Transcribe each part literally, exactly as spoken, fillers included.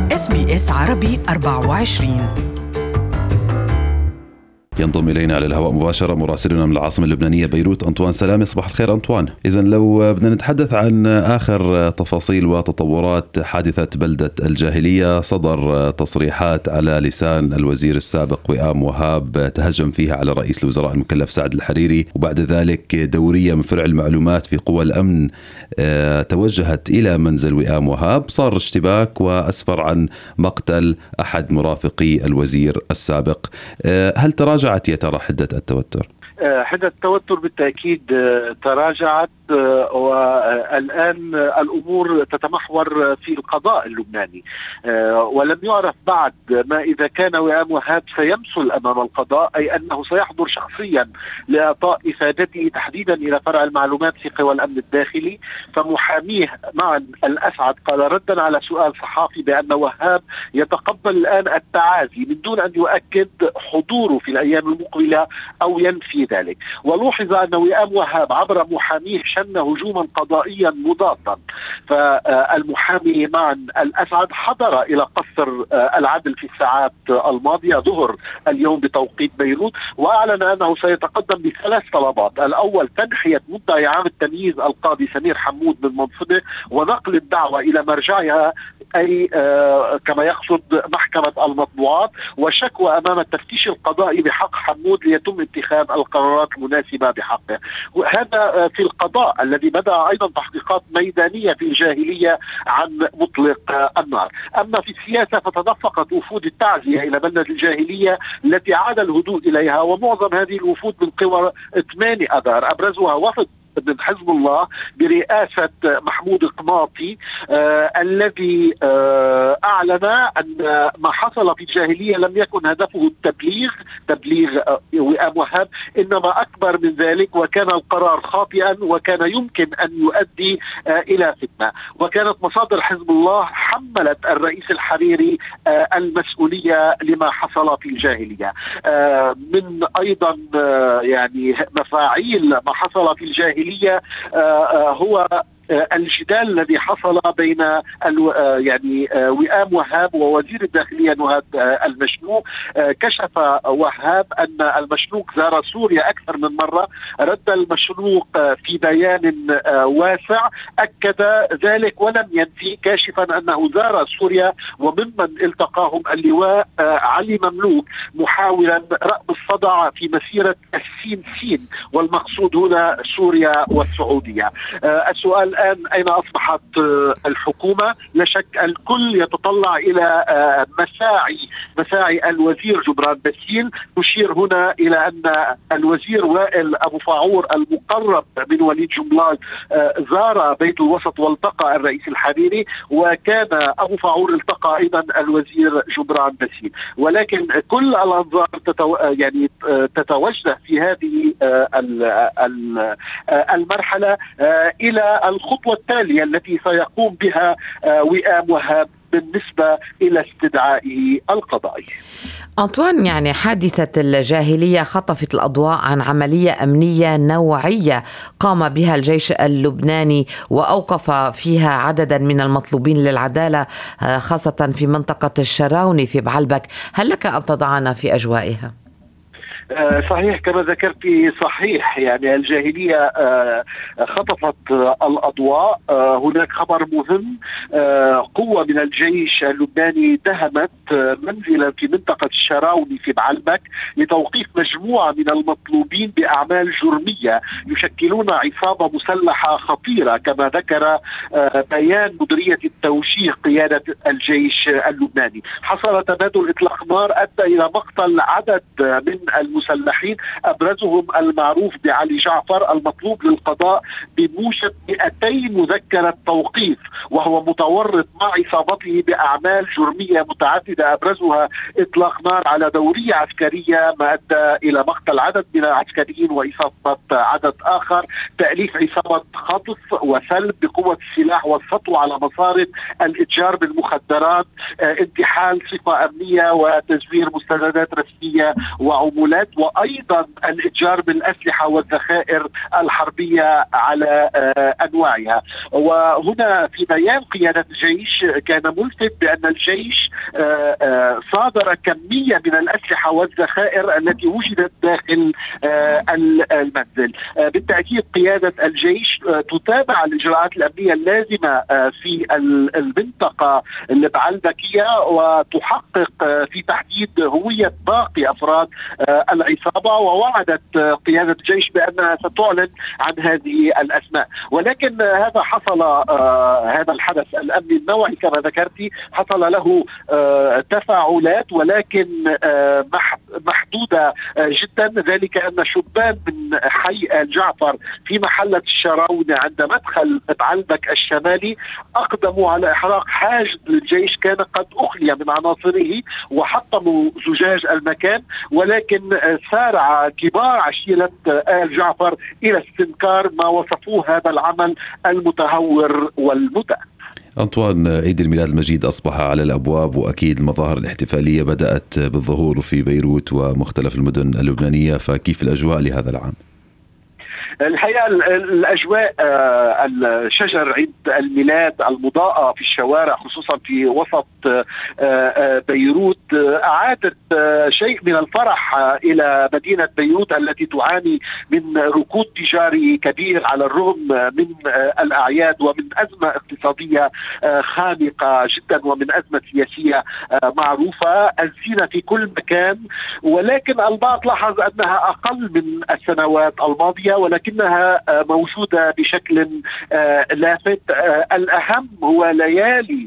إس بي إس عربي أربعة وعشرين. ينضم إلينا على الهواء مباشرة مراسلنا من العاصمة اللبنانية بيروت أنطوان سلامي. صباح الخير أنطوان. إذن لو بدنا نتحدث عن آخر تفاصيل وتطورات حادثة بلدة الجاهلية، صدر تصريحات على لسان الوزير السابق وئام وهاب تهجم فيها على رئيس الوزراء المكلف سعد الحريري، وبعد ذلك دورية من فرع المعلومات في قوى الأمن توجهت إلى منزل وئام وهاب، صار اشتباك وأسفر عن مقتل أحد مرافقي الوزير السابق. هل تراجع يا ترى حدة التوتر؟ حدة التوتر بالتأكيد تراجعت، والآن الأمور تتمحور في القضاء اللبناني، ولم يعرف بعد ما إذا كان وئام وهاب سيمثل أمام القضاء، أي أنه سيحضر شخصيا لإعطاء إفادته تحديدا إلى فرع المعلومات في قوى الأمن الداخلي. فمحاميه معا الأسعد قال ردا على سؤال صحافي بأن وهاب يتقبل الآن التعازي من دون أن يؤكد حضوره في الأيام المقبلة أو ينفي ذلك. ولوحظ أن وئام وهاب عبر محاميه شن هجوما قضائيا مضادا، فالمحامي معا الأسعد حضر إلى قصر العدل في الساعات الماضية ظهر اليوم بتوقيت بيروت، وأعلن أنه سيتقدم بثلاث طلبات: الأول تنحية مدعي عام التمييز القاضي سمير حمود من منصبه ونقل الدعوة إلى مرجعها، أي آه كما يقصد محكمة المطبوعات، وشكوى أمام التفتيش القضائي بحق حمود ليتم اتخاذ القرارات المناسبة بحقه. وهذا آه في القضاء الذي بدأ أيضا تحقيقات ميدانية في الجاهلية عن مطلق آه النار. أما في السياسة فتدفقت وفود التعزية إلى بلدة الجاهلية التي عاد الهدوء إليها، ومعظم هذه الوفود من قوى ثمانية أذار، أبرزها وفد من حزب الله برئاسة محمود قماطي آه الذي آه أعلن أن ما حصل في الجاهلية لم يكن هدفه التبليغ تبليغ آه وئام وهاب، إنما أكبر من ذلك، وكان القرار خاطئا وكان يمكن أن يؤدي آه إلى فتنة. وكانت مصادر حزب الله حملت الرئيس الحريري آه المسؤولية لما حصل في الجاهلية. آه من أيضا آه يعني مفاعيل ما حصل في الجاهلية هو الجدال الذي حصل بين يعني وئام وهاب ووزير الداخلية نهاد المشنوق. كشف وهاب أن المشنوق زار سوريا أكثر من مرة، رد المشنوق في بيان واسع أكد ذلك ولم ينفي، كاشفا أنه زار سوريا وممن التقاهم اللواء علي مملوك محاولا رأب الصدع في مسيرة السين سين، والمقصود هنا سوريا والسعودية. السؤال الآن أين أصبحت الحكومة؟ لا شك الكل يتطلع إلى مساعي مساعي الوزير جبران باسيل. نشير هنا إلى أن الوزير وائل أبو فاعور المقرب من وليد جملال زار بيت الوسط والتقى الرئيس الحريري، وكان أبو فاعور التقى أيضا الوزير جبران باسيل. ولكن كل الأنظار تتو... يعني تتوجه في هذه المرحلة إلى الخطوة التالية التي سيقوم بها وئام وهاب بالنسبة إلى استدعائه القضائي. أنطوان، يعني حادثة الجاهلية خطفت الأضواء عن عملية أمنية نوعية قام بها الجيش اللبناني وأوقف فيها عددا من المطلوبين للعدالة، خاصة في منطقة الشراوني في بعلبك. هل لك أن تضعنا في أجوائها؟ صحيح كما ذكرت، صحيح يعني الجاهلية خطفت الأضواء. هناك خبر مهم، قوة من الجيش اللبناني دهمت منزلا في منطقة الشراوني في بعلبك لتوقيف مجموعة من المطلوبين بأعمال جرمية يشكلون عصابة مسلحة خطيرة، كما ذكر بيان مديرية التوجيه قيادة الجيش اللبناني. حصل تبادل إطلاق نار أدى إلى مقتل عدد من المسلحين، أبرزهم المعروف بعلي جعفر المطلوب للقضاء بموجب مئتين مذكرة توقيف، وهو متورط مع عصابته بأعمال جرمية متعددة، أبرزها إطلاق نار على دورية عسكرية ما أدى إلى مقتل عدد من العسكريين وإصابة عدد آخر، تأليف عصابة خطف وسلب بقوة السلاح والسطو على مصارف الإتجار بالمخدرات، انتحال صفة أمنية وتزوير مستندات رسمية وعمولات. القيادات وأيضا الإتجار بالأسلحة والذخائر الحربية على أنواعها. وهنا في بيان قيادة الجيش كان ملفت بأن الجيش صادر كمية من الأسلحة والذخائر التي وجدت داخل المنزل. بالتأكيد قيادة الجيش تتابع الإجراءات الأمنية اللازمة في المنطقة البعلبكية وتحقق في تحديد هوية باقي أفراد العصابة، ووعدت قيادة الجيش بأنها ستعلن عن هذه الأسماء. ولكن هذا حصل هذا الحدث الأمني النوعي كما ذكرتي حصل له تفاعلات ولكن محدودة جدا، ذلك أن شبان من حي آل جعفر في محلة الشراونة عند مدخل بعلبك الشمالي أقدموا على إحراق حاجز للجيش كان قد أخلي من عناصره وحطموا زجاج المكان، ولكن سارع كبار عشيرة آل جعفر إلى استنكار ما وصفوه هذا العمل المتهور والمدعم. أنطوان، عيد الميلاد المجيد أصبح على الأبواب، وأكيد المظاهر الاحتفالية بدأت بالظهور في بيروت ومختلف المدن اللبنانية، فكيف الأجواء لهذا العام؟ الحقيقة الأجواء الشجر عيد الميلاد المضاءة في الشوارع خصوصا في وسط بيروت أعادت شيء من الفرح إلى مدينة بيروت التي تعاني من ركود تجاري كبير على الرغم من الأعياد ومن أزمة اقتصادية خانقة جدا ومن أزمة سياسية معروفة. الزينة في كل مكان، ولكن البعض لاحظ أنها أقل من السنوات الماضية ولكنها موجودة بشكل لافت. الأهم هو ليالي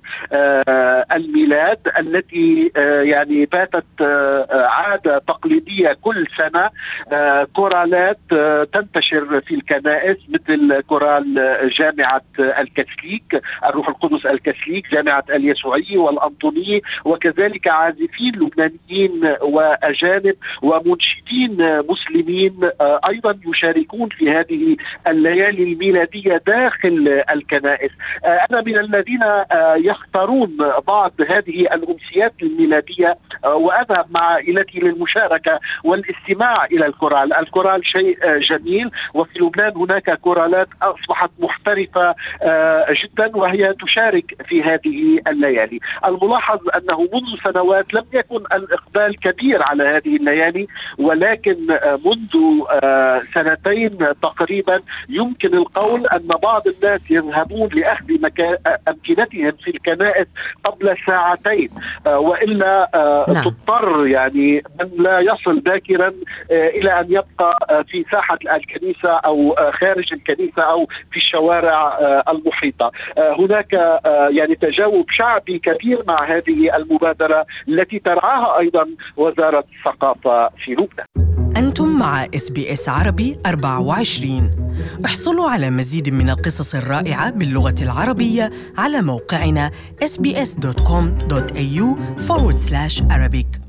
الميلاد التي يعني باتت عادة تقليدية كل سنة، كورالات تنتشر في الكنائس مثل كورال جامعة الكاثوليك الروح القدس الكاثوليك، جامعة اليسوعي والأنطوني، وكذلك عازفين لبنانيين وأجانب ومنشدين مسلمين أيضا يشاركون في هذه الليالي الميلادية داخل الكنائس. أنا من الذين يختارون بعض هذه الأمسيات الميلادية وأذهب مع عائلتي للمشاركة والاستماع إلى الكورال. الكورال شيء جميل، وفي لبنان هناك كورالات أصبحت محترفة جدا وهي تشارك في هذه الليالي. الملاحظ أنه منذ سنوات لم يكن الإقبال كبير على هذه الليالي، ولكن منذ سنتين تقريبا يمكن القول أن بعض الناس يذهبون لأخذ أمكنتهم في الكنائس قبل ساعتين، وإلا نعم. تضطر يعني من لا يصل باكرا إلى أن يبقى في ساحة الكنيسة أو خارج الكنيسة أو في الشوارع المحيطة. هناك يعني تجاوب شعبي كبير مع هذه المبادرة التي ترعاها أيضا وزارة الثقافة في لبنان. أنتم مع إس بي إس عربي أربعة وعشرين. احصلوا على مزيد من القصص الرائعة باللغة العربية على موقعنا إس بي إس دوت كوم دوت إيه يو forward slash Arabic.